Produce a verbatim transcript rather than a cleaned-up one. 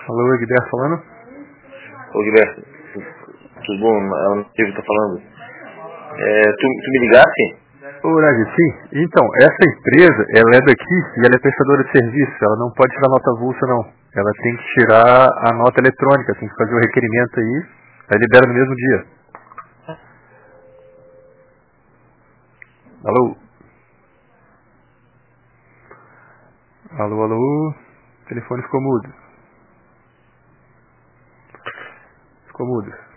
Alô, Guilherme falando? Ô Guilherme, tudo bom? É o Nativo tá falando. É, tu, tu me ligaste? Ô, Nagi, sim. Então, essa empresa, ela é daqui e ela é prestadora de serviço. Ela não pode tirar nota avulsa, não. Ela tem que tirar a nota eletrônica, tem que fazer o requerimento aí, aí libera no mesmo dia. Alô? Alô, alô? O telefone ficou mudo. Ficou mudo.